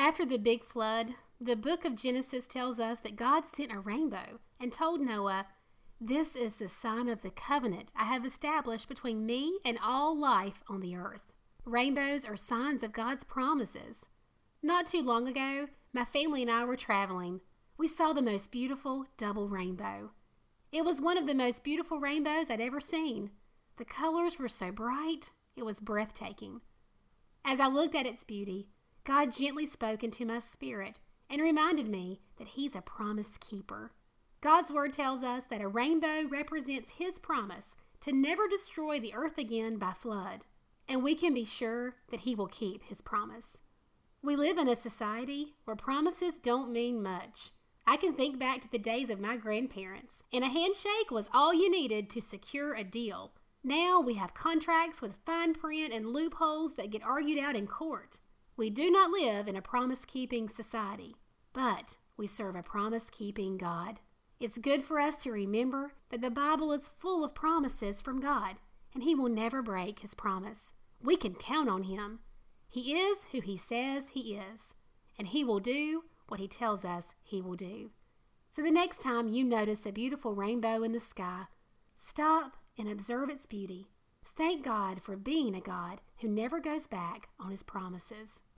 After the big flood, the book of Genesis tells us that God sent a rainbow and told Noah, "This is the sign of the covenant I have established between me and all life on the earth." Rainbows are signs of God's promises. Not too long ago, my family and I were traveling. We saw the most beautiful double rainbow. It was one of the most beautiful rainbows I'd ever seen. The colors were so bright, it was breathtaking. As I looked at its beauty, God gently spoke into my spirit and reminded me that He's a promise keeper. God's word tells us that a rainbow represents His promise to never destroy the earth again by flood, and we can be sure that He will keep His promise. We live in a society where promises don't mean much. I can think back to the days of my grandparents, and a handshake was all you needed to secure a deal. Now we have contracts with fine print and loopholes that get argued out in court. We do not live in a promise-keeping society, but we serve a promise-keeping God. It's good for us to remember that the Bible is full of promises from God, and He will never break His promise. We can count on Him. He is who He says He is, and He will do what He tells us He will do. So the next time you notice a beautiful rainbow in the sky, stop and observe its beauty. Thank God for being a God who never goes back on His promises.